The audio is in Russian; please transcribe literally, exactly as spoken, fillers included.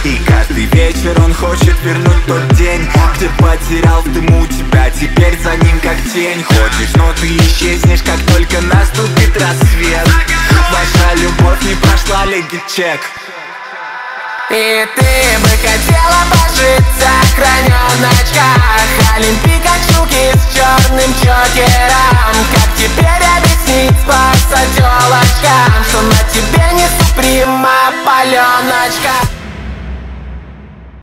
И каждый вечер он хочет вернуть тот день, где потерял в дыму тебя, теперь за ним как тень. Ходишь, но ты исчезнешь, как только наступит рассвет. Ваша любовь не прошла легит-чек. И ты бы хотела пожить в сохраненных очках, Олимпийка, чуки с черным чокером. Как теперь